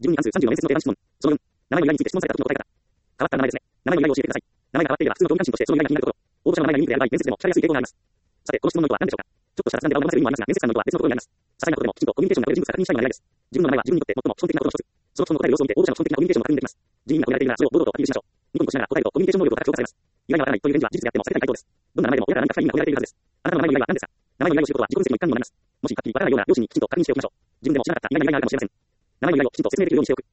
自分に関する34面接の定番質問。その4、名前の由来について質問された時の答え方。変わった名前ですね。名前の由来を教えてください。名前が変わっていれば、普通の興味関心としてその由来が気になるところ。応募者の名前がユニークである場合、面接でも聞かれやすい傾向があります。さて、この質問の意図は何でしょうか。ちょっとした雑談で場を和ませる意味もありますが、面接官の意図は別のところにあります。些細なことでもきちんとコミュニケーションが取れる人物が確認したいのが狙いです。自分の名前は自分にとって最も基本的なことの一つ。その人の答える様子を見て、応募者の基本的なコミュニケーションも確認できます。人員が込められているなら、それを堂々とアピールしましょう。ニコニコしながら答えるとコミュニケーション能力が高く評価されます。由来がわからないという返事は事実であってもされたい回答です。どんな名前でも親から何か深い意味が込められているはずです。あなたの名前の由来は何ですか。名前の由来を知ることは自己分析の一環にもなります。もし、はっきりわからないような両親にきちんと確認しておきましょう。自分でも知らなかった意外な由来があるかもしれません。名前の由来をきちんと説明できるようにしておく。